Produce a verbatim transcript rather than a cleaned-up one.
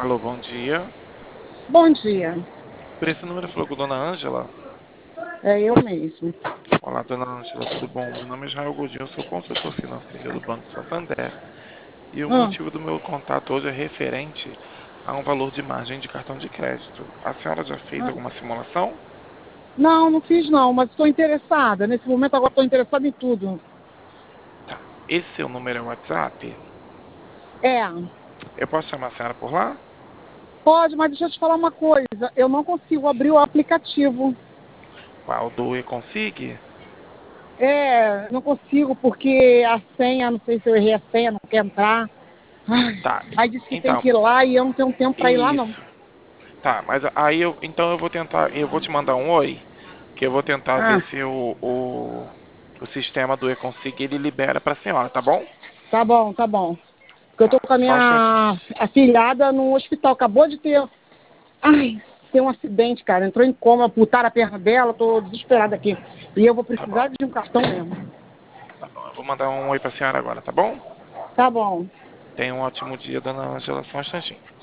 Alô, bom dia. Bom dia, Por esse número falou com Dona Ângela. é eu mesmo. Olá, Dona Ângela, tudo bom? Meu nome é Israel Godinho, eu sou consultor financeiro do Banco Santander. E o Hum, motivo do meu contato hoje é referente a um valor de margem de cartão de crédito. A senhora já fez hum. alguma simulação? Não, não fiz não, mas estou interessada. Nesse momento agora estou interessada em tudo. Tá. Esse seu número é o WhatsApp? É, Eu posso chamar a senhora por lá? pode, mas deixa eu te falar uma coisa. Eu não consigo abrir o aplicativo. Qual do e-consig? É, não consigo porque a senha, não sei se eu errei a senha, não quer entrar. Ai, Tá. aí disse que tem Então, que ir lá e eu não tenho tempo para ir lá não. isso. Tá, mas aí eu, então eu vou tentar, eu vou te mandar um oi, que eu vou tentar ver Ah, se o, o, o sistema do e-consig ele libera pra senhora, tá bom? tá bom, tá bom. Porque eu tô Tá, com a só um instantinho. minha afilhada no hospital. Acabou de ter. Ai, tem um acidente, cara. Entrou em coma, putaram a perna dela, tô desesperada aqui. E eu vou Tá bom, precisar de um cartão mesmo. tá bom. Eu vou mandar um oi pra senhora agora, tá bom? Tá bom. Tenha um ótimo dia, dona Angela, só um instantinho.